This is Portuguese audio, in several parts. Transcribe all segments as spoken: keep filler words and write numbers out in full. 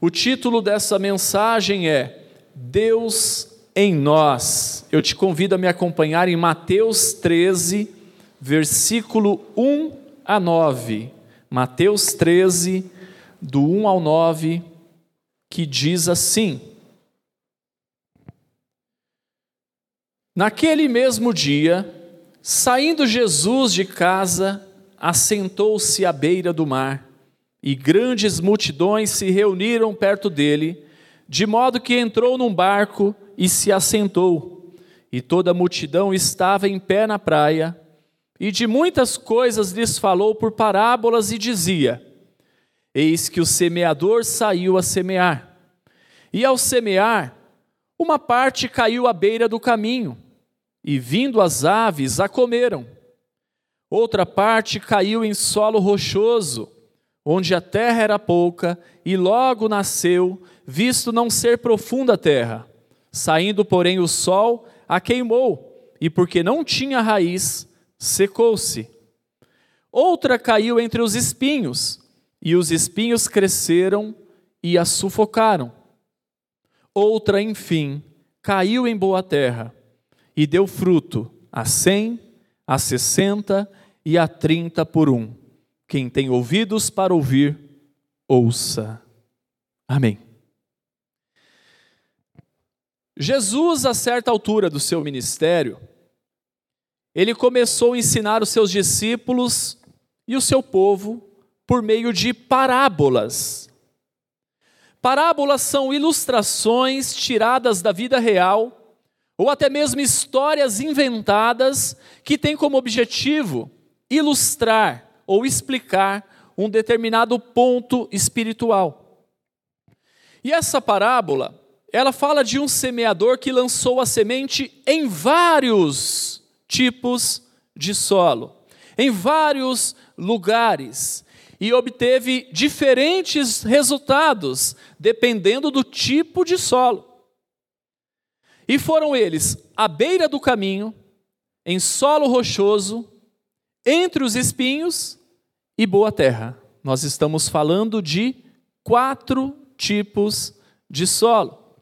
O título dessa mensagem é Deus em nós. Eu te convido a me acompanhar em Mateus treze, versículo um a nove. Mateus treze, do um ao nove, que diz assim: Naquele mesmo dia, saindo Jesus de casa, assentou-se à beira do mar, e grandes multidões se reuniram perto dele, de modo que entrou num barco e se assentou, e toda a multidão estava em pé na praia, e de muitas coisas lhes falou por parábolas e dizia: Eis que o semeador saiu a semear, e ao semear, uma parte caiu à beira do caminho, e vindo as aves a comeram. Outra parte caiu em solo rochoso, onde a terra era pouca, e logo nasceu, visto não ser profunda a terra. Saindo, porém, o sol a queimou, e porque não tinha raiz, secou-se. Outra caiu entre os espinhos, e os espinhos cresceram e a sufocaram. Outra, enfim, caiu em boa terra, e deu fruto a cem, a sessenta e a trinta por um. Quem tem ouvidos para ouvir, ouça. Amém. Jesus, a certa altura do seu ministério, ele começou a ensinar os seus discípulos e o seu povo por meio de parábolas. Parábolas são ilustrações tiradas da vida real, ou até mesmo histórias inventadas que têm como objetivo ilustrar ou explicar um determinado ponto espiritual. E essa parábola, ela fala de um semeador que lançou a semente em vários tipos de solo, em vários lugares, e obteve diferentes resultados, dependendo do tipo de solo. E foram eles à beira do caminho, em solo rochoso, entre os espinhos e boa terra. Nós estamos falando de quatro tipos de solo.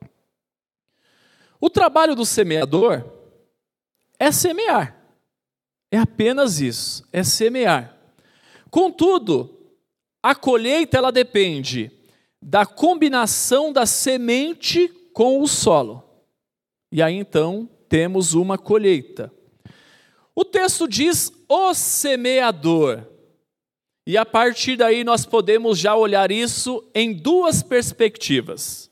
O trabalho do semeador é semear. É apenas isso, é semear. Contudo, a colheita ela depende da combinação da semente com o solo. E aí então temos uma colheita. O texto diz o semeador. E a partir daí nós podemos já olhar isso em duas perspectivas.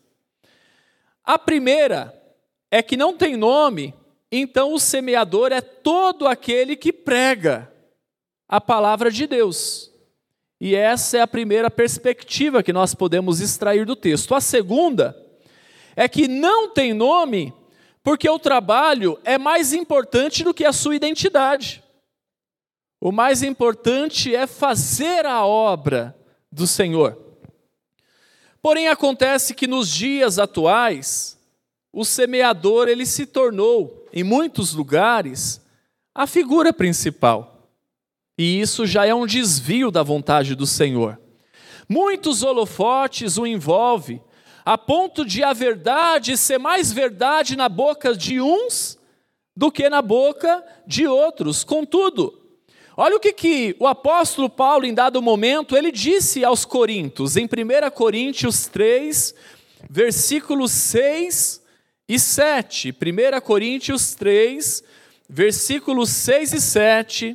A primeira é que não tem nome, então o semeador é todo aquele que prega a palavra de Deus. E essa é a primeira perspectiva que nós podemos extrair do texto. A segunda é que não tem nome, porque o trabalho é mais importante do que a sua identidade. O mais importante é fazer a obra do Senhor. Porém, acontece que nos dias atuais, o semeador ele se tornou, em muitos lugares, a figura principal. E isso já é um desvio da vontade do Senhor. Muitos holofotes o envolvem, a ponto de a verdade ser mais verdade na boca de uns do que na boca de outros. Contudo, olha o que, que o apóstolo Paulo, em dado momento, ele disse aos Coríntios, em primeira Coríntios três, versículos seis e sete. primeira Coríntios três, versículos seis e sete,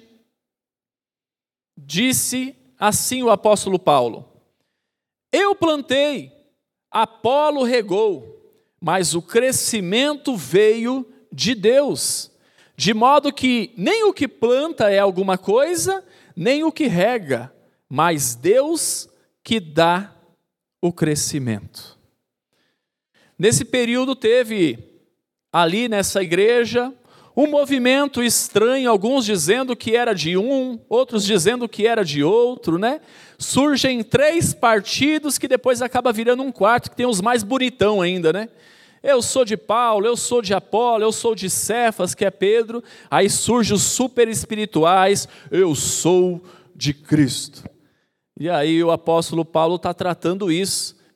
disse assim o apóstolo Paulo: Eu plantei, Apolo regou, mas o crescimento veio de Deus, de modo que nem o que planta é alguma coisa, nem o que rega, mas Deus que dá o crescimento. Nesse período teve ali nessa igreja um movimento estranho, alguns dizendo que era de um, outros dizendo que era de outro, né? Surgem três partidos que depois acaba virando um quarto, que tem os mais bonitão ainda, né? Eu sou de Paulo, eu sou de Apolo, eu sou de Cefas, que é Pedro. Aí surgem os super espirituais, eu sou de Cristo. E aí o apóstolo Paulo está tratando isso,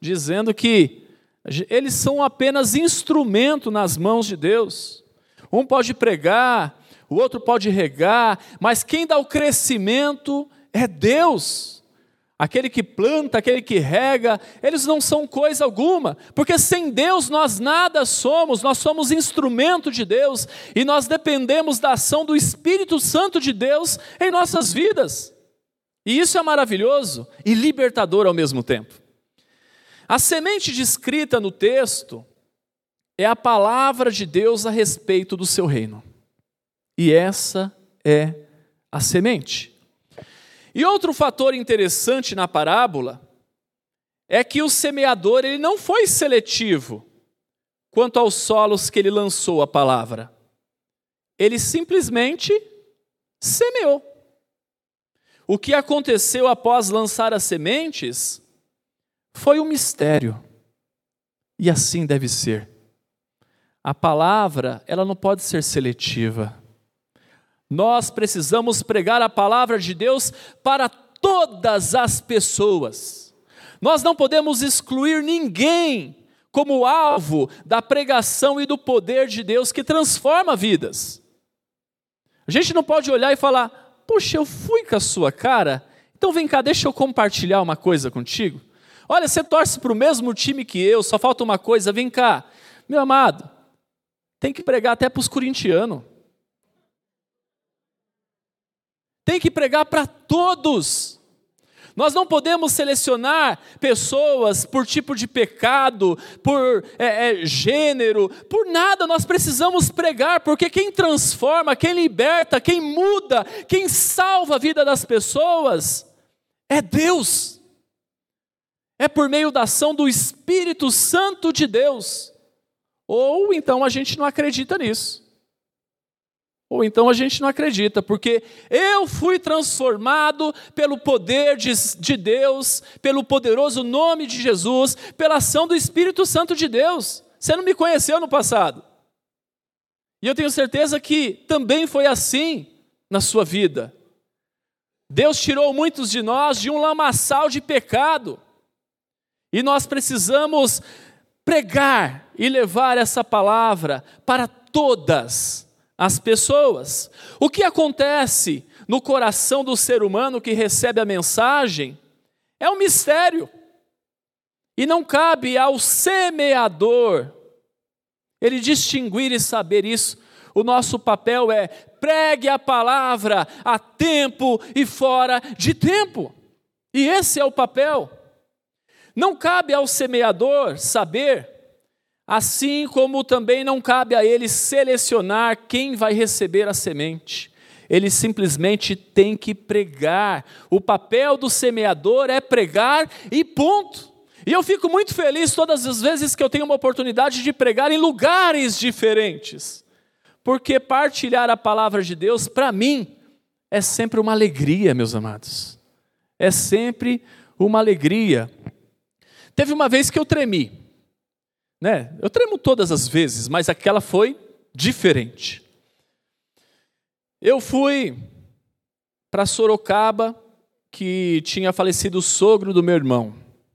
dizendo que eles são apenas instrumento nas mãos de Deus. Um pode pregar, o outro pode regar, mas quem dá o crescimento é Deus. Aquele que planta, aquele que rega, eles não são coisa alguma, porque sem Deus nós nada somos, nós somos instrumento de Deus, e nós dependemos da ação do Espírito Santo de Deus em nossas vidas. E isso é maravilhoso e libertador ao mesmo tempo. A semente descrita no texto é a palavra de Deus a respeito do seu reino. E essa é a semente. E outro fator interessante na parábola é que o semeador ele não foi seletivo quanto aos solos que ele lançou a palavra. Ele simplesmente semeou. O que aconteceu após lançar as sementes foi um mistério. E assim deve ser. A palavra, ela não pode ser seletiva. Nós precisamos pregar a palavra de Deus para todas as pessoas. Nós não podemos excluir ninguém como alvo da pregação e do poder de Deus que transforma vidas. A gente não pode olhar e falar, puxa, eu fui com a sua cara, então vem cá, deixa eu compartilhar uma coisa contigo. Olha, você torce para o mesmo time que eu, só falta uma coisa, vem cá. Meu amado, tem que pregar até para os corintianos. Tem que pregar para todos. Nós não podemos selecionar pessoas por tipo de pecado, por é, é, gênero, por nada. Nós precisamos pregar, porque quem transforma, quem liberta, quem muda, quem salva a vida das pessoas é Deus. É por meio da ação do Espírito Santo de Deus. Ou então a gente não acredita nisso. Ou então a gente não acredita, porque eu fui transformado pelo poder de, de Deus, pelo poderoso nome de Jesus, pela ação do Espírito Santo de Deus. Você não me conheceu no passado. E eu tenho certeza que também foi assim na sua vida. Deus tirou muitos de nós de um lamaçal de pecado. E nós precisamos pregar e levar essa palavra para todas as pessoas. O que acontece no coração do ser humano que recebe a mensagem é um mistério. E não cabe ao semeador ele distinguir e saber isso. O nosso papel é pregue a palavra a tempo e fora de tempo. E esse é o papel. Não cabe ao semeador saber, assim como também não cabe a ele selecionar quem vai receber a semente. Ele simplesmente tem que pregar. O papel do semeador é pregar e ponto. E eu fico muito feliz todas as vezes que eu tenho uma oportunidade de pregar em lugares diferentes. Porque partilhar a palavra de Deus, para mim, é sempre uma alegria, meus amados. É sempre uma alegria. Teve uma vez que eu tremi. Né? Eu tremo todas as vezes, mas aquela foi diferente. Eu fui para Sorocaba, que tinha falecido o sogro do meu irmão.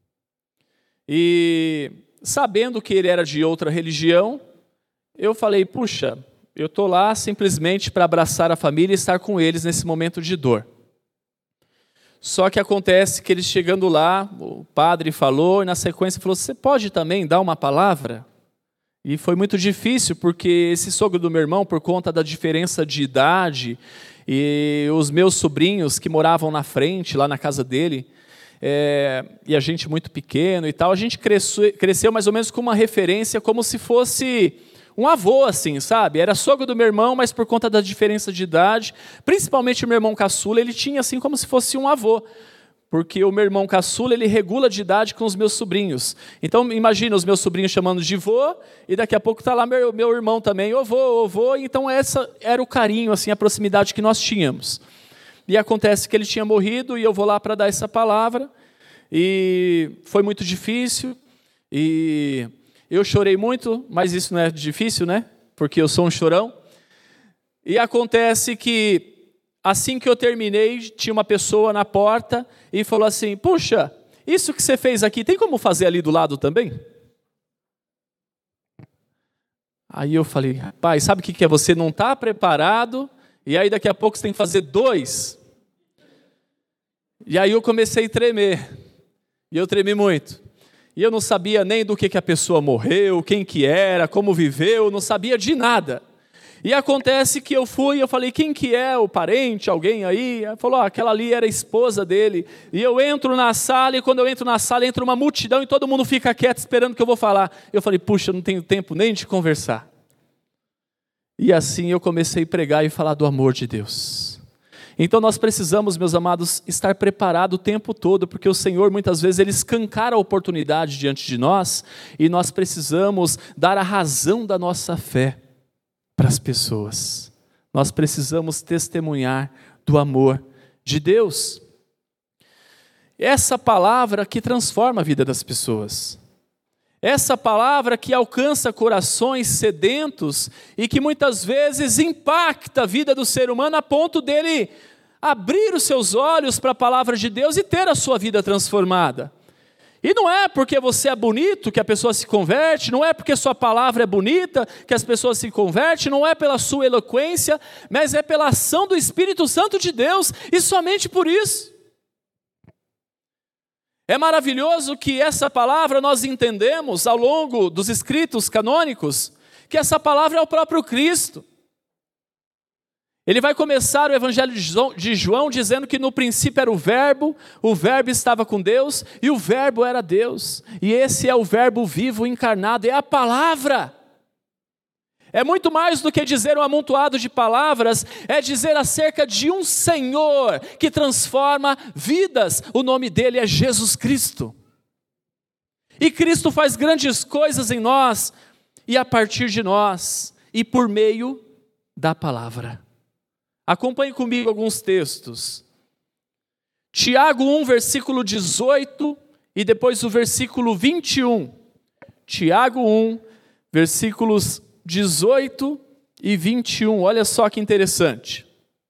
E sabendo que ele era de outra religião, eu falei, puxa, eu estou lá simplesmente para abraçar a família e estar com eles nesse momento de dor. Só que acontece que eles chegando lá, o padre falou, e na sequência falou, você pode também dar uma palavra? E foi muito difícil, porque esse sogro do meu irmão, por conta da diferença de idade, e os meus sobrinhos que moravam na frente, lá na casa dele, é, e a gente muito pequeno e tal, a gente cresceu, cresceu mais ou menos com uma referência como se fosse um avô, assim, sabe? Era sogro do meu irmão, mas por conta da diferença de idade, principalmente o meu irmão caçula, ele tinha assim como se fosse um avô, porque o meu irmão caçula, ele regula de idade com os meus sobrinhos. Então, imagina os meus sobrinhos chamando de vô, e daqui a pouco está lá meu, meu irmão também, ô vô, ô vô, então essa era o carinho, assim, a proximidade que nós tínhamos. E acontece que ele tinha morrido, e eu vou lá para dar essa palavra, e foi muito difícil, e eu chorei muito, mas isso não é difícil, né? Porque eu sou um chorão. E acontece que, assim que eu terminei, tinha uma pessoa na porta e falou assim, puxa, isso que você fez aqui, tem como fazer ali do lado também? Aí eu falei, pai, sabe o que é você não está preparado, e aí daqui a pouco você tem que fazer dois? E aí eu comecei a tremer, e eu tremi muito. E eu não sabia nem do que, que a pessoa morreu, quem que era, como viveu, não sabia de nada. E acontece que eu fui, eu falei, quem que é o parente, alguém aí? Ela falou, oh, aquela ali era a esposa dele. E eu entro na sala, e quando eu entro na sala, entra uma multidão e todo mundo fica quieto esperando o que eu vou falar. Eu falei, puxa, eu não tenho tempo nem de conversar. E assim eu comecei a pregar e falar do amor de Deus. Então nós precisamos, meus amados, estar preparados o tempo todo, porque o Senhor muitas vezes ele escancara a oportunidade diante de nós, e nós precisamos dar a razão da nossa fé para as pessoas. Nós precisamos testemunhar do amor de Deus. Essa palavra que transforma a vida das pessoas. Essa palavra que alcança corações sedentos e que muitas vezes impacta a vida do ser humano a ponto dele abrir os seus olhos para a palavra de Deus e ter a sua vida transformada. E não é porque você é bonito que a pessoa se converte, não é porque sua palavra é bonita que as pessoas se convertem, não é pela sua eloquência, mas é pela ação do Espírito Santo de Deus, e somente por isso. É maravilhoso que essa palavra nós entendemos ao longo dos escritos canônicos, que essa palavra é o próprio Cristo. Ele vai começar o Evangelho de João dizendo que no princípio era o Verbo, o Verbo estava com Deus e o Verbo era Deus. E esse é o Verbo vivo encarnado, é a palavra. É muito mais do que dizer um amontoado de palavras, é dizer acerca de um Senhor que transforma vidas. O nome dele é Jesus Cristo. E Cristo faz grandes coisas em nós e a partir de nós e por meio da palavra. Acompanhe comigo alguns textos. Tiago um, versículo dezoito e depois o versículo vinte e um. Tiago um, versículos dezoito e vinte e um. Olha só que interessante.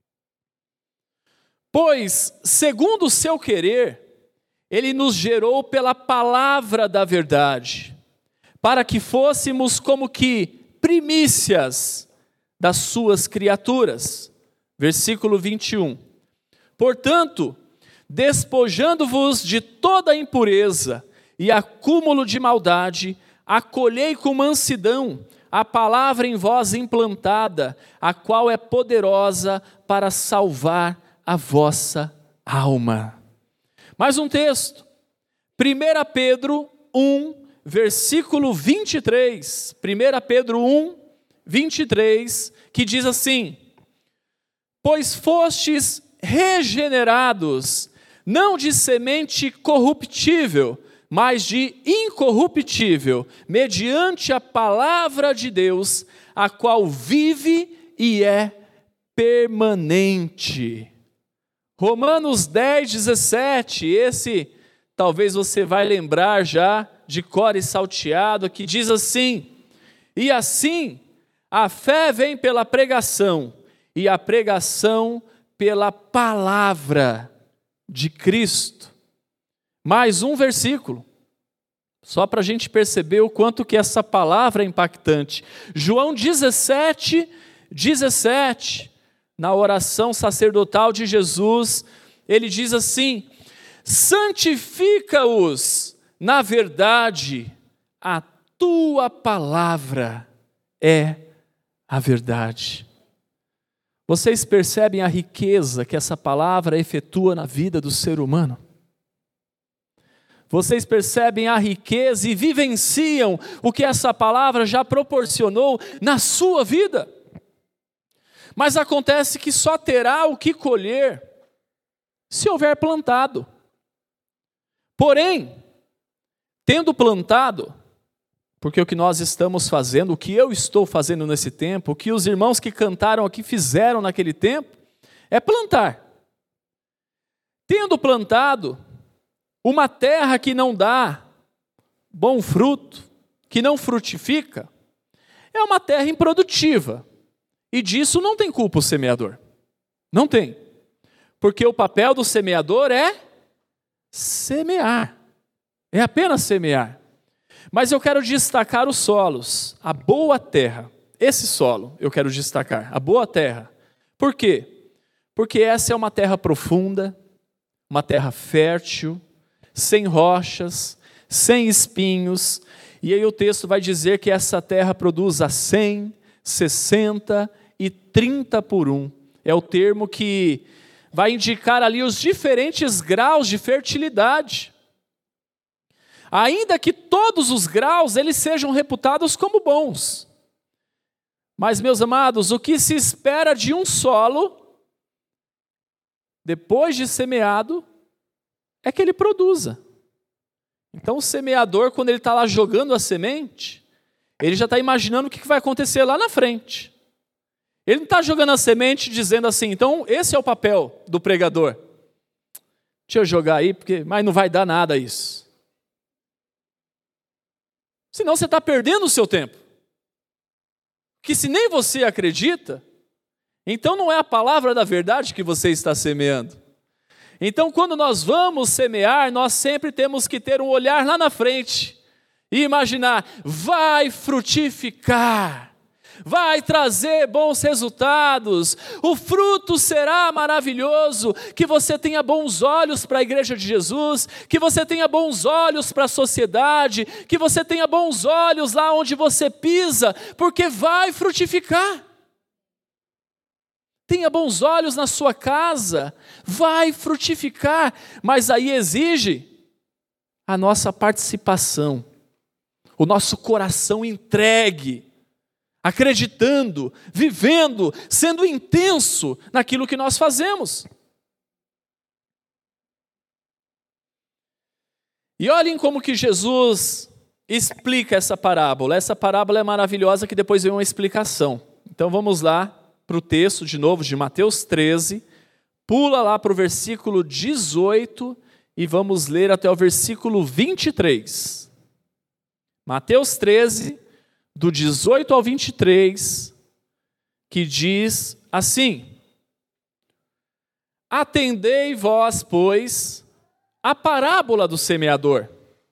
Pois, segundo o seu querer, ele nos gerou pela palavra da verdade, para que fôssemos como que primícias das suas criaturas. Versículo vinte e um. Portanto, despojando-vos de toda impureza e acúmulo de maldade, acolhei com mansidão a palavra em vós implantada, a qual é poderosa para salvar a vossa alma. Mais um texto. primeira Pedro um, versículo vinte e três. primeira Pedro um, vinte e três, que diz assim: pois fostes regenerados, não de semente corruptível, mas de incorruptível, mediante a palavra de Deus, a qual vive e é permanente. Romanos dez, dezessete, esse talvez você vai lembrar já de cor e salteado, que diz assim: e assim a fé vem pela pregação, e a pregação pela palavra de Cristo. Mais um versículo, só para a gente perceber o quanto que essa palavra é impactante. João dezessete, dezessete, na oração sacerdotal de Jesus, ele diz assim: santifica-os na verdade, a tua palavra é a verdade. Vocês percebem a riqueza que essa palavra efetua na vida do ser humano? Vocês percebem a riqueza e vivenciam o que essa palavra já proporcionou na sua vida? Mas acontece que só terá o que colher se houver plantado. Porém, tendo plantado, porque o que nós estamos fazendo, o que eu estou fazendo nesse tempo, o que os irmãos que cantaram aqui fizeram naquele tempo, é plantar. Tendo plantado, uma terra que não dá bom fruto, que não frutifica, é uma terra improdutiva. E disso não tem culpa o semeador. Não tem. Porque o papel do semeador é semear. É apenas semear. Mas eu quero destacar os solos, a boa terra. Esse solo eu quero destacar, a boa terra. Por quê? Porque essa é uma terra profunda, uma terra fértil, sem rochas, sem espinhos. E aí o texto vai dizer que essa terra produz a cem, sessenta e trinta por um. É o termo que vai indicar ali os diferentes graus de fertilidade. Ainda que todos os graus eles sejam reputados como bons. Mas, meus amados, o que se espera de um solo, depois de semeado, é que ele produza. Então o semeador, quando ele está lá jogando a semente, ele já está imaginando o que vai acontecer lá na frente. Ele não está jogando a semente dizendo assim, então esse é o papel do pregador. Deixa eu jogar aí, porque, mas não vai dar nada isso. Senão você está perdendo o seu tempo. Que se nem você acredita, então não é a palavra da verdade que você está semeando. Então quando nós vamos semear, nós sempre temos que ter um olhar lá na frente e imaginar, vai frutificar, vai trazer bons resultados, o fruto será maravilhoso, que você tenha bons olhos para a igreja de Jesus, que você tenha bons olhos para a sociedade, que você tenha bons olhos lá onde você pisa, porque vai frutificar. Tenha bons olhos na sua casa, vai frutificar, mas aí exige a nossa participação, o nosso coração entregue, acreditando, vivendo, sendo intenso naquilo que nós fazemos. E olhem como que Jesus explica essa parábola. Essa parábola é maravilhosa que depois vem uma explicação. Então vamos lá para o texto de novo de Mateus treze, pula lá para o versículo dezoito e vamos ler até o versículo vinte e três. Mateus treze, do dezoito ao vinte e três, que diz assim: Atendei vós, pois, a parábola do semeador.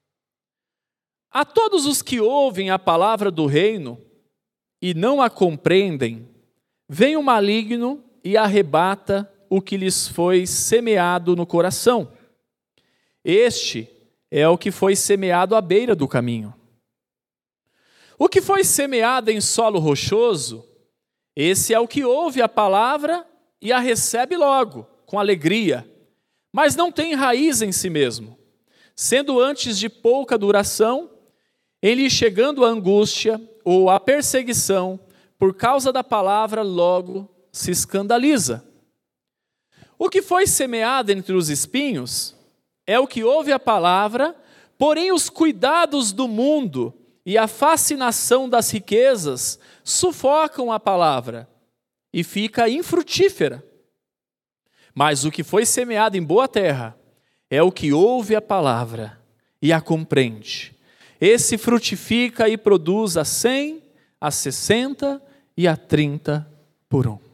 A todos os que ouvem a palavra do reino e não a compreendem, vem o maligno e arrebata o que lhes foi semeado no coração. Este é o que foi semeado à beira do caminho. O que foi semeado em solo rochoso, esse é o que ouve a palavra e a recebe logo, com alegria, mas não tem raiz em si mesmo, sendo antes de pouca duração, ele chegando a angústia ou a perseguição, por causa da palavra, logo se escandaliza. O que foi semeado entre os espinhos é o que ouve a palavra, porém os cuidados do mundo e a fascinação das riquezas sufocam a palavra e fica infrutífera. Mas o que foi semeado em boa terra é o que ouve a palavra e a compreende. Esse frutifica e produz a cem, a sessenta e a trinta por um.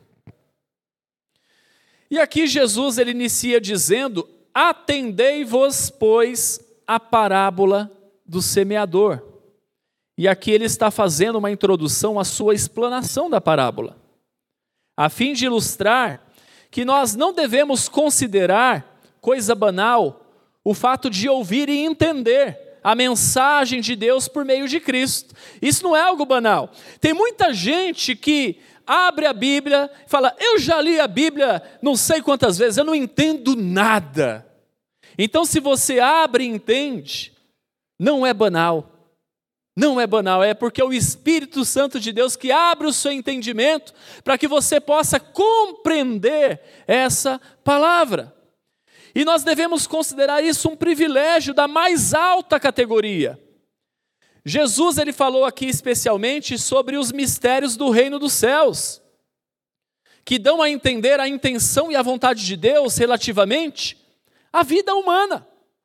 E aqui Jesus ele inicia dizendo: atendei-vos, pois, a parábola do semeador. E aqui ele está fazendo uma introdução à sua explanação da parábola, a fim de ilustrar que nós não devemos considerar coisa banal o fato de ouvir e entender a mensagem de Deus por meio de Cristo. Isso não é algo banal. Tem muita gente que abre a Bíblia e fala: eu já li a Bíblia não sei quantas vezes, eu não entendo nada. Então, se você abre e entende, não é banal. Não é banal, é porque é o Espírito Santo de Deus que abre o seu entendimento para que você possa compreender essa palavra. E nós devemos considerar isso um privilégio da mais alta categoria. Jesus ele falou aqui especialmente sobre os mistérios do reino dos céus, que dão a entender a intenção e a vontade de Deus relativamente à vida humana.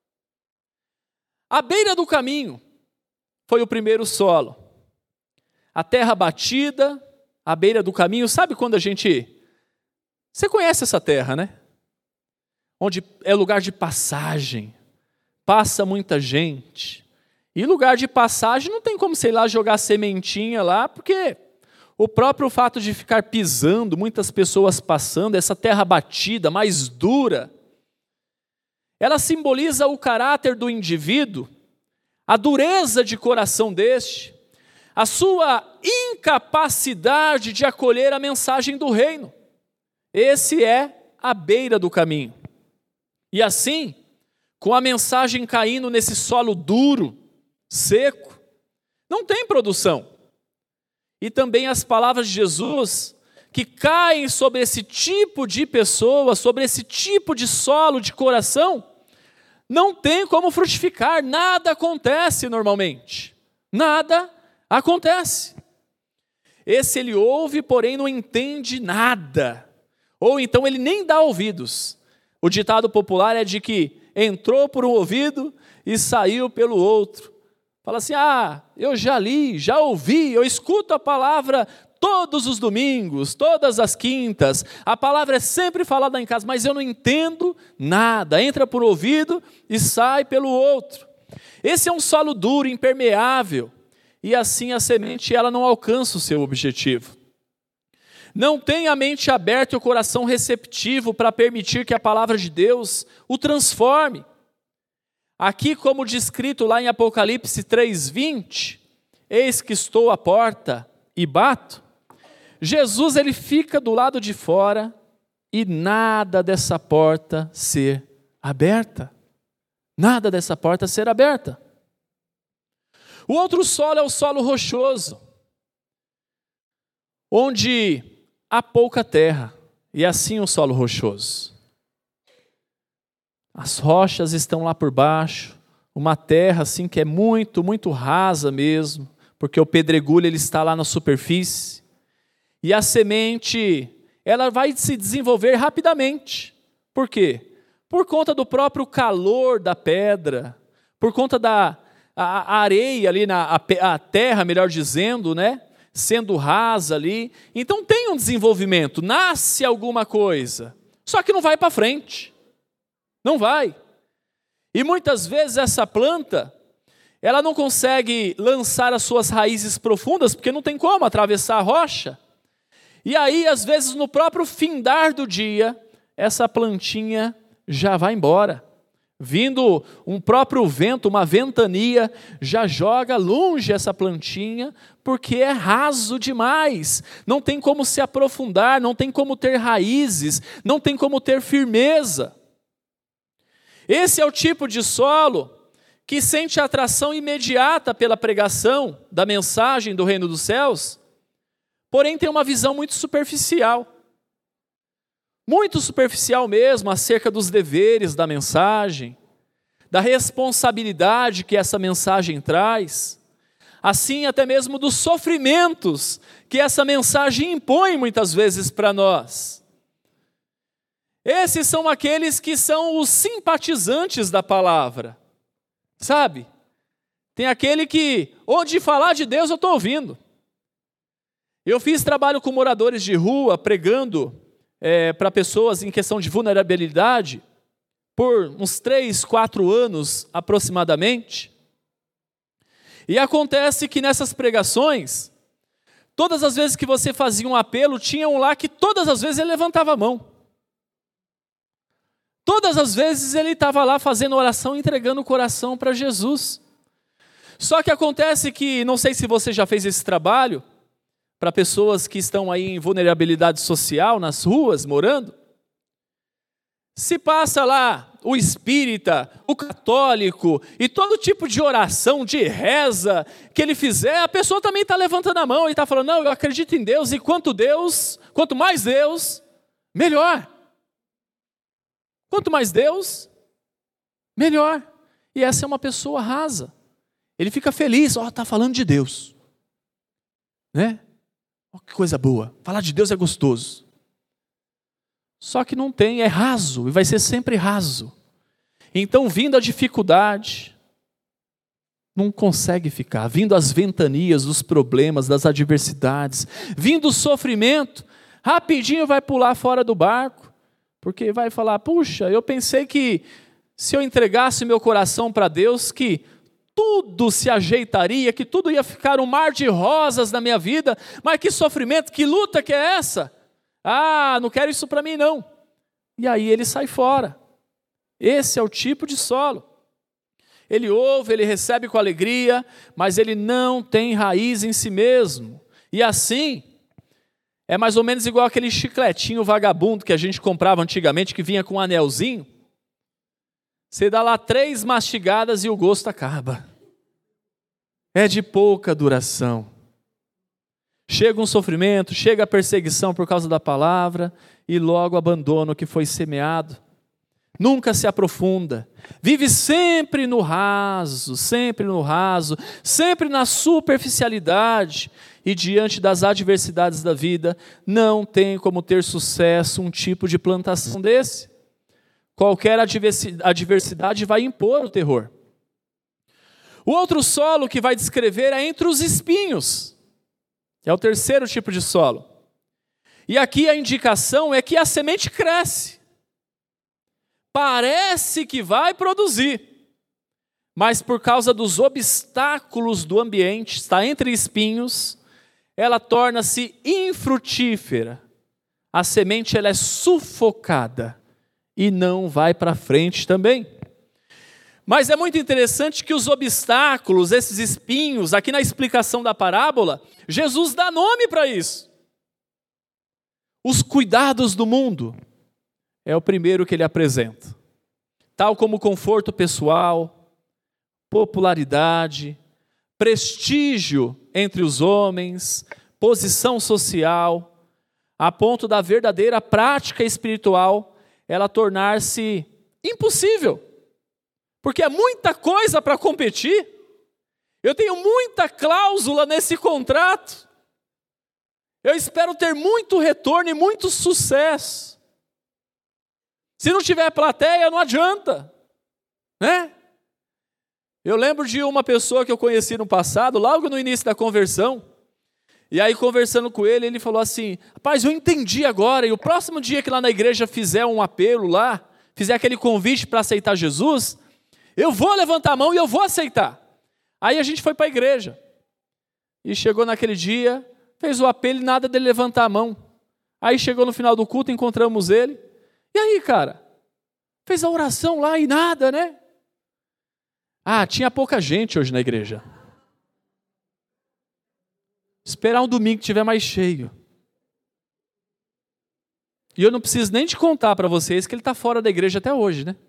À beira do caminho foi o primeiro solo. A terra batida, à beira do caminho. Sabe quando a gente... Você conhece essa terra, né? Onde é lugar de passagem, passa muita gente. E lugar de passagem não tem como, sei lá, jogar sementinha lá, porque o próprio fato de ficar pisando, muitas pessoas passando, essa terra batida, mais dura, ela simboliza o caráter do indivíduo, a dureza de coração deste, a sua incapacidade de acolher a mensagem do reino. Esse é a beira do caminho. E assim, com a mensagem caindo nesse solo duro, seco, não tem produção. E também as palavras de Jesus, que caem sobre esse tipo de pessoa, sobre esse tipo de solo de coração, não tem como frutificar, nada acontece normalmente. Nada acontece. Esse ele ouve, porém não entende nada. Ou então ele nem dá ouvidos. O ditado popular é de que entrou por um ouvido e saiu pelo outro. Fala assim, ah, eu já li, já ouvi, eu escuto a palavra todos os domingos, todas as quintas, a palavra é sempre falada em casa, mas eu não entendo nada, entra por um ouvido e sai pelo outro. Esse é um solo duro, impermeável, e assim a semente ela não alcança o seu objetivo. Não tem a mente aberta e o coração receptivo para permitir que a palavra de Deus o transforme. Aqui, como descrito lá em Apocalipse três, vinte, eis que estou à porta e bato. Jesus ele fica do lado de fora e nada dessa porta ser aberta. Nada dessa porta ser aberta. O outro solo é o solo rochoso, onde há pouca terra, e assim o solo rochoso. As rochas estão lá por baixo, uma terra assim que é muito, muito rasa mesmo, porque o pedregulho ele está lá na superfície. E a semente, ela vai se desenvolver rapidamente. Por quê? Por conta do próprio calor da pedra, por conta da a, a areia ali, na, a, a terra, melhor dizendo, né? Sendo rasa ali. Então tem um desenvolvimento, nasce alguma coisa, só que não vai para frente. Não vai. E muitas vezes essa planta, ela não consegue lançar as suas raízes profundas, porque não tem como atravessar a rocha. E aí, às vezes, no próprio findar do dia, essa plantinha já vai embora. Vindo um próprio vento, uma ventania, já joga longe essa plantinha, porque é raso demais. Não tem como se aprofundar, não tem como ter raízes, não tem como ter firmeza. Esse é o tipo de solo que sente atração imediata pela pregação da mensagem do reino dos céus, porém tem uma visão muito superficial. Muito superficial mesmo acerca dos deveres da mensagem, da responsabilidade que essa mensagem traz, assim até mesmo dos sofrimentos que essa mensagem impõe muitas vezes para nós. Esses são aqueles que são os simpatizantes da palavra, sabe? Tem aquele que, onde falar de Deus eu estou ouvindo. Eu fiz trabalho com moradores de rua, pregando é, para pessoas em questão de vulnerabilidade, por uns três, quatro anos aproximadamente. E acontece que nessas pregações, todas as vezes que você fazia um apelo, tinha um lá que todas as vezes ele levantava a mão. Todas as vezes ele estava lá fazendo oração, entregando o coração para Jesus. Só que acontece que, não sei se você já fez esse trabalho, para pessoas que estão aí em vulnerabilidade social, nas ruas, morando. Se passa lá o espírita, o católico, e todo tipo de oração, de reza que ele fizer, a pessoa também está levantando a mão e está falando, não, eu acredito em Deus, e quanto Deus, quanto mais Deus, melhor. Quanto mais Deus, melhor. E essa é uma pessoa rasa. Ele fica feliz, ó, oh, está falando de Deus. Né? Oh, que coisa boa. Falar de Deus é gostoso. Só que não tem, é raso, e vai ser sempre raso. Então, vindo a dificuldade, não consegue ficar. Vindo as ventanias, os problemas, das adversidades, vindo o sofrimento, rapidinho vai pular fora do barco. Porque vai falar, puxa, eu pensei que se eu entregasse meu coração para Deus, que tudo se ajeitaria, que tudo ia ficar um mar de rosas na minha vida, mas que sofrimento, que luta que é essa? Ah, não quero isso para mim não. E aí ele sai fora. Esse é o tipo de solo. Ele ouve, ele recebe com alegria, mas ele não tem raiz em si mesmo. E assim, é mais ou menos igual aquele chicletinho vagabundo que a gente comprava antigamente, que vinha com um anelzinho. Você dá lá três mastigadas e o gosto acaba. É de pouca duração. Chega um sofrimento, chega a perseguição por causa da palavra e logo abandona o que foi semeado. Nunca se aprofunda. Vive sempre no raso, sempre no raso, sempre na superficialidade. E diante das adversidades da vida, não tem como ter sucesso um tipo de plantação desse. Qualquer adversidade vai impor o terror. O outro solo que vai descrever é entre os espinhos. É o terceiro tipo de solo. E aqui a indicação é que a semente cresce. Parece que vai produzir, mas por causa dos obstáculos do ambiente, está entre espinhos, ela torna-se infrutífera. A semente ela é sufocada e não vai para frente também. Mas é muito interessante que os obstáculos, esses espinhos, aqui na explicação da parábola, Jesus dá nome para isso. Os cuidados do mundo é o primeiro que ele apresenta. Tal como conforto pessoal, popularidade, prestígio entre os homens, posição social, a ponto da verdadeira prática espiritual ela tornar-se impossível. Porque é muita coisa para competir. Eu tenho muita cláusula nesse contrato. Eu espero ter muito retorno e muito sucesso. Se não tiver plateia, não adianta. Né? Eu lembro de uma pessoa que eu conheci no passado, logo no início da conversão. E aí, conversando com ele, ele falou assim: rapaz, eu entendi agora, e o próximo dia que lá na igreja fizer um apelo lá, fizer aquele convite para aceitar Jesus, eu vou levantar a mão e eu vou aceitar. Aí a gente foi para a igreja. E chegou naquele dia, fez o apelo e nada dele levantar a mão. Aí chegou no final do culto, encontramos ele. E aí, cara? Fez a oração lá e nada, né? Ah, tinha pouca gente hoje na igreja. Esperar um domingo que tiver mais cheio. E eu não preciso nem te contar para vocês que ele está fora da igreja até hoje, né?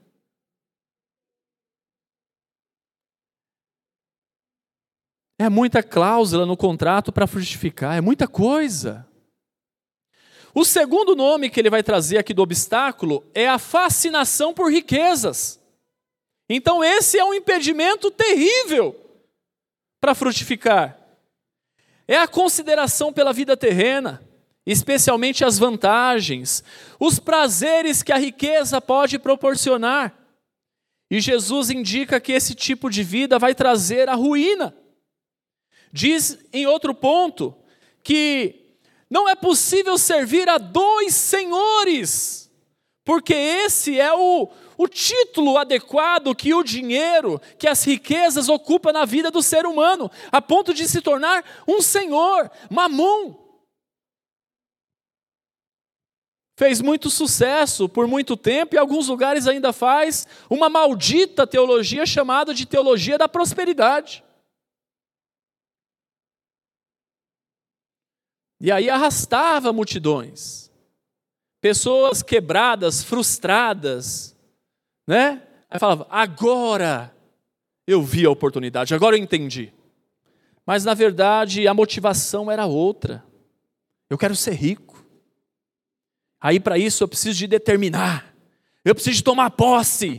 É muita cláusula no contrato para frutificar, é muita coisa. O segundo nome que ele vai trazer aqui do obstáculo é a fascinação por riquezas. Então esse é um impedimento terrível para frutificar. É a consideração pela vida terrena, especialmente as vantagens, os prazeres que a riqueza pode proporcionar. E Jesus indica que esse tipo de vida vai trazer a ruína. Diz em outro ponto que não é possível servir a dois senhores, porque esse é o, o título adequado que o dinheiro, que as riquezas ocupam na vida do ser humano, a ponto de se tornar um senhor, mamon. Fez muito sucesso por muito tempo e em alguns lugares ainda faz uma maldita teologia chamada de teologia da prosperidade. E aí arrastava multidões, pessoas quebradas, frustradas, né? Aí falava, agora eu vi a oportunidade, agora eu entendi. Mas na verdade a motivação era outra. Eu quero ser rico. Aí para isso eu preciso de determinar, eu preciso de tomar posse.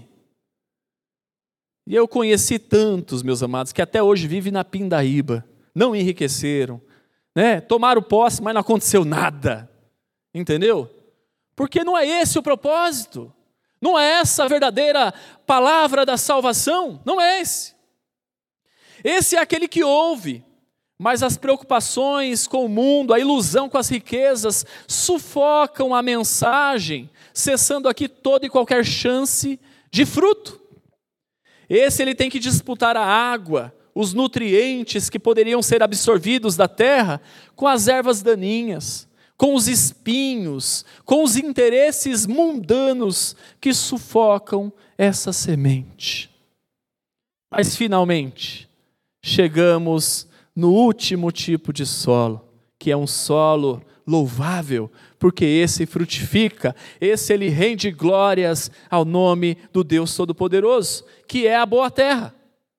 E eu conheci tantos, meus amados, que até hoje vivem na pindaíba, não enriqueceram. Né? Tomaram posse, mas não aconteceu nada. Entendeu? Porque não é esse o propósito. Não é essa a verdadeira palavra da salvação. Não é esse. Esse é aquele que ouve, mas as preocupações com o mundo, a ilusão com as riquezas, sufocam a mensagem, cessando aqui toda e qualquer chance de fruto. Esse ele tem que disputar a água, os nutrientes que poderiam ser absorvidos da terra com as ervas daninhas, com os espinhos, com os interesses mundanos que sufocam essa semente. Mas finalmente, chegamos no último tipo de solo, que é um solo louvável, porque esse frutifica, esse ele rende glórias ao nome do Deus Todo-Poderoso, que é a boa terra.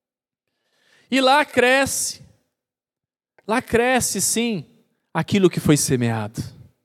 E lá cresce, lá cresce sim, aquilo que foi semeado.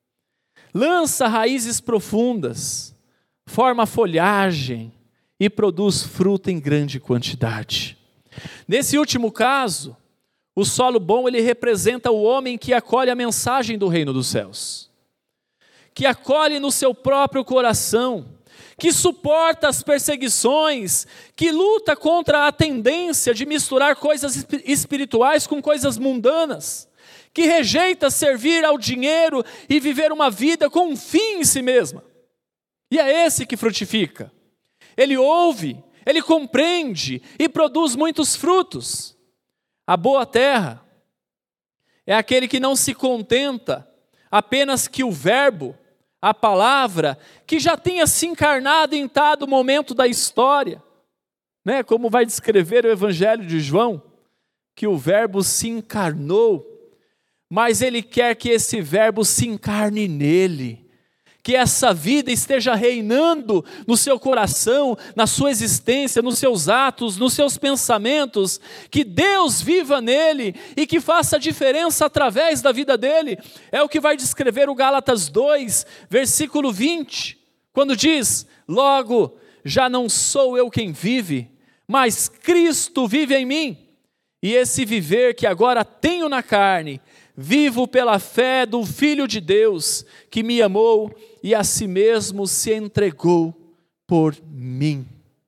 Lança raízes profundas, forma folhagem e produz fruto em grande quantidade. Nesse último caso, o solo bom ele representa o homem que acolhe a mensagem do reino dos céus, que acolhe no seu próprio coração, que suporta as perseguições, que luta contra a tendência de misturar coisas espirituais com coisas mundanas, que rejeita servir ao dinheiro e viver uma vida com um fim em si mesma. E é esse que frutifica. Ele ouve, ele compreende e produz muitos frutos. A boa terra é aquele que não se contenta apenas que o verbo, a palavra, que já tenha se encarnado em dado momento da história, né? Como vai descrever o Evangelho de João, que o verbo se encarnou, mas ele quer que esse verbo se encarne nele, que essa vida esteja reinando no seu coração, na sua existência, nos seus atos, nos seus pensamentos, que Deus viva nele e que faça diferença através da vida dele. É o que vai descrever o Gálatas dois, versículo vinte, quando diz: logo, já não sou eu quem vive, mas Cristo vive em mim, e esse viver que agora tenho na carne, vivo pela fé do Filho de Deus, que me amou e a si mesmo se entregou por mim.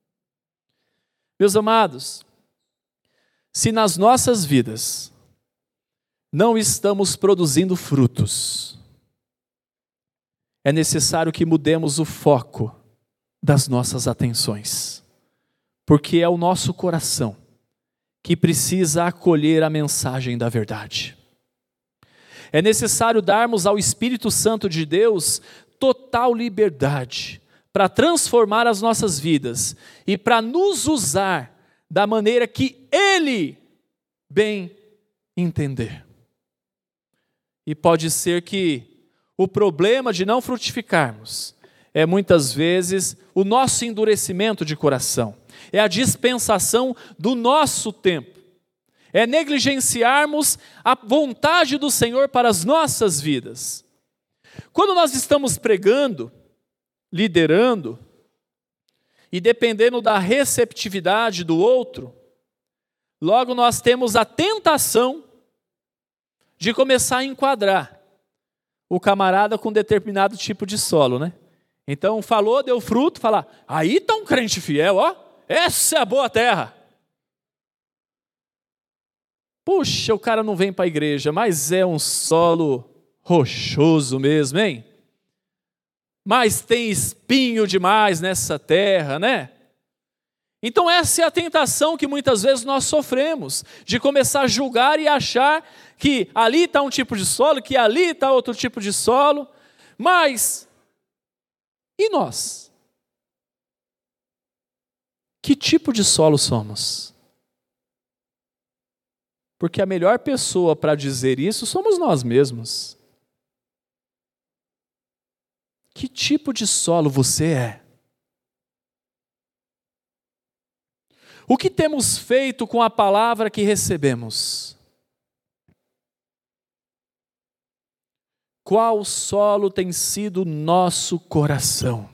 Meus amados, se nas nossas vidas não estamos produzindo frutos, é necessário que mudemos o foco das nossas atenções, porque é o nosso coração que precisa acolher a mensagem da verdade. É necessário darmos ao Espírito Santo de Deus total liberdade para transformar as nossas vidas e para nos usar da maneira que Ele bem entender. E pode ser que o problema de não frutificarmos é muitas vezes o nosso endurecimento de coração, é a dispensação do nosso tempo. É negligenciarmos a vontade do Senhor para as nossas vidas. Quando nós estamos pregando, liderando, e dependendo da receptividade do outro, logo nós temos a tentação de começar a enquadrar o camarada com determinado tipo de solo, né? Então falou, deu fruto, falar, aí está um crente fiel, ó, essa é a boa terra. Puxa, o cara não vem para a igreja, mas é um solo rochoso mesmo, hein? Mas tem espinho demais nessa terra, né? Então essa é a tentação que muitas vezes nós sofremos, de começar a julgar e achar que ali está um tipo de solo, que ali está outro tipo de solo, mas e nós? Que tipo de solo somos? Porque a melhor pessoa para dizer isso somos nós mesmos. Que tipo de solo você é? O que temos feito com a palavra que recebemos? Qual solo tem sido nosso coração?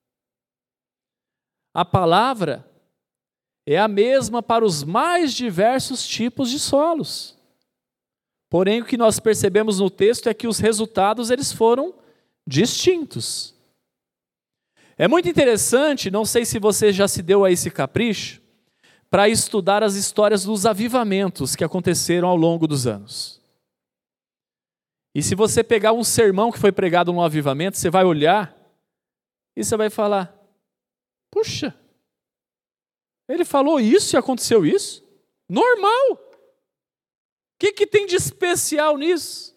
A palavra é a mesma para os mais diversos tipos de solos. Porém, o que nós percebemos no texto é que os resultados eles foram distintos. É muito interessante, não sei se você já se deu a esse capricho, para estudar as histórias dos avivamentos que aconteceram ao longo dos anos. E se você pegar um sermão que foi pregado num avivamento, você vai olhar e você vai falar, puxa, Ele falou isso e aconteceu isso? Normal. O que, que tem de especial nisso?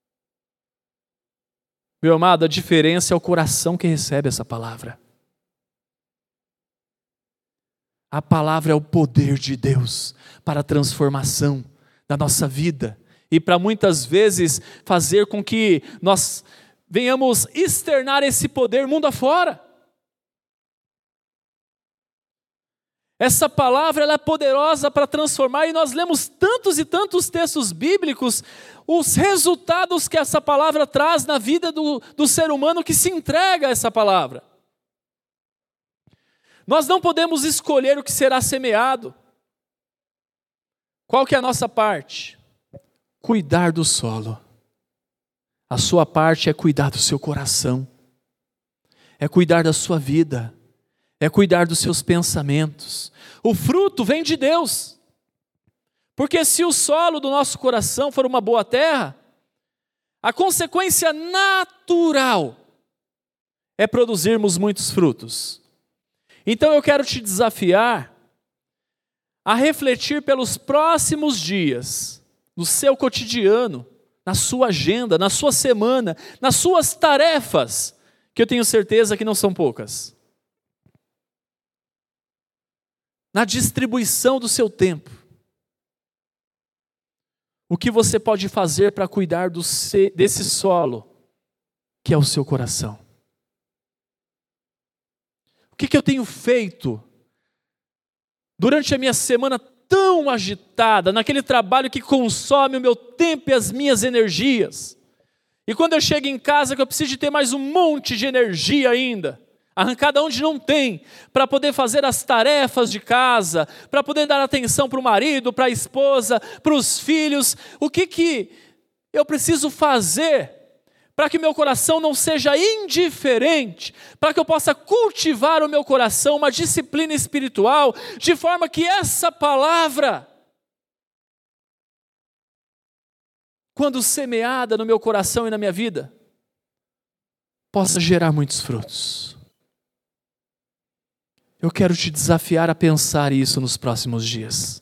Meu amado, a diferença é o coração que recebe essa palavra. A palavra é o poder de Deus para a transformação da nossa vida e para muitas vezes fazer com que nós venhamos externar esse poder mundo afora. Essa palavra ela é poderosa para transformar, e nós lemos tantos e tantos textos bíblicos, os resultados que essa palavra traz na vida do, do ser humano que se entrega a essa palavra. Nós não podemos escolher o que será semeado. Qual que é a nossa parte? Cuidar do solo. A sua parte é cuidar do seu coração, é cuidar da sua vida, é cuidar dos seus pensamentos. O fruto vem de Deus. Porque se o solo do nosso coração for uma boa terra, a consequência natural é produzirmos muitos frutos. Então eu quero te desafiar a refletir pelos próximos dias, no seu cotidiano, na sua agenda, na sua semana, nas suas tarefas, que eu tenho certeza que não são poucas. Na distribuição do seu tempo. O que você pode fazer para cuidar do se, desse solo, que é o seu coração? O que, que eu tenho feito durante a minha semana tão agitada, naquele trabalho que consome o meu tempo e as minhas energias? E quando eu chego em casa, que eu preciso de ter mais um monte de energia ainda, arrancada onde não tem, para poder fazer as tarefas de casa, para poder dar atenção para o marido, para a esposa, para os filhos. O que, que eu preciso fazer para que meu coração não seja indiferente, para que eu possa cultivar o meu coração, uma disciplina espiritual, de forma que essa palavra, quando semeada no meu coração e na minha vida, possa gerar muitos frutos. Eu quero te desafiar a pensar isso nos próximos dias.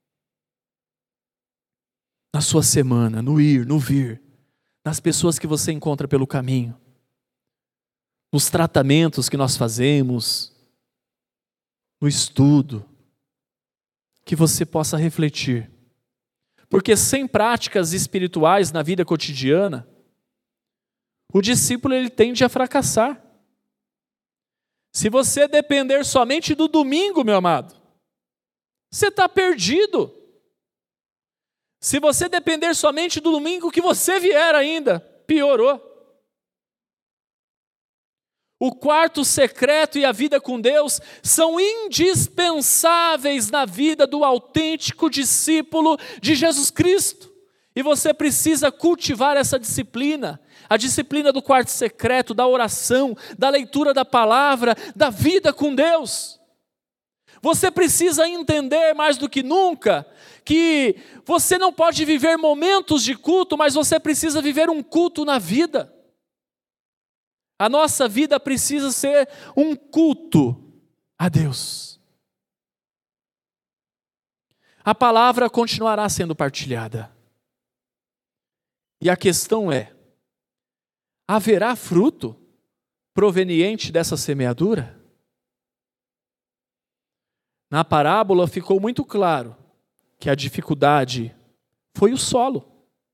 Na sua semana, no ir, no vir, nas pessoas que você encontra pelo caminho, nos tratamentos que nós fazemos, no estudo, que você possa refletir. Porque sem práticas espirituais na vida cotidiana, o discípulo ele tende a fracassar. Se você depender somente do domingo, meu amado, você está perdido. Se você depender somente do domingo que você vier ainda, piorou. O quarto secreto e a vida com Deus são indispensáveis na vida do autêntico discípulo de Jesus Cristo. E você precisa cultivar essa disciplina, a disciplina do quarto secreto, da oração, da leitura da palavra, da vida com Deus. Você precisa entender mais do que nunca que você não pode viver momentos de culto, mas você precisa viver um culto na vida. A nossa vida precisa ser um culto a Deus. A palavra continuará sendo partilhada. E a questão é, haverá fruto proveniente dessa semeadura? Na parábola ficou muito claro que a dificuldade foi o solo,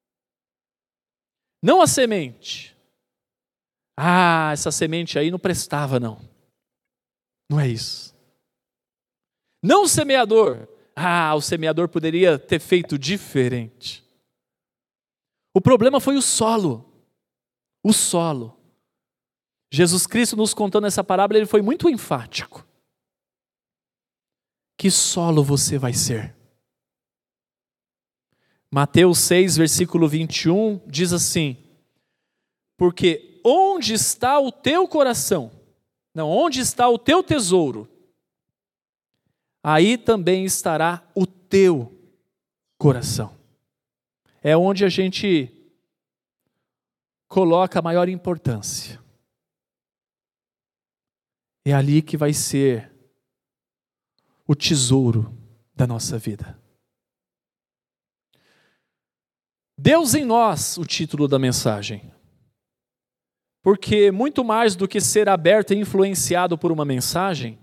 não a semente. Ah, essa semente aí não prestava, não. Não é isso. Não o semeador. Ah, o semeador poderia ter feito diferente. O problema foi o solo. O solo. Jesus Cristo nos contando essa parábola, ele foi muito enfático. Que solo você vai ser? Mateus seis, versículo vinte e um, diz assim: porque onde está o teu coração? Não, onde está o teu tesouro? Aí também estará o teu coração. É onde a gente coloca a maior importância. É ali que vai ser o tesouro da nossa vida. Deus em nós, o título da mensagem. Porque muito mais do que ser aberto e influenciado por uma mensagem,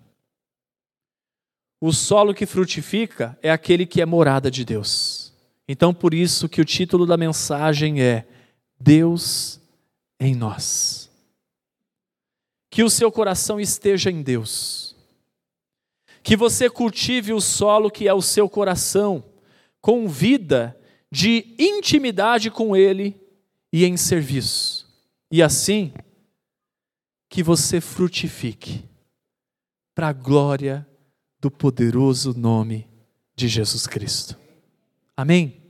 o solo que frutifica é aquele que é morada de Deus. Então por isso que o título da mensagem é Deus em nós. Que o seu coração esteja em Deus. Que você cultive o solo que é o seu coração, com vida de intimidade com Ele e em serviço. E assim, que você frutifique para a glória do poderoso nome de Jesus Cristo. Amém?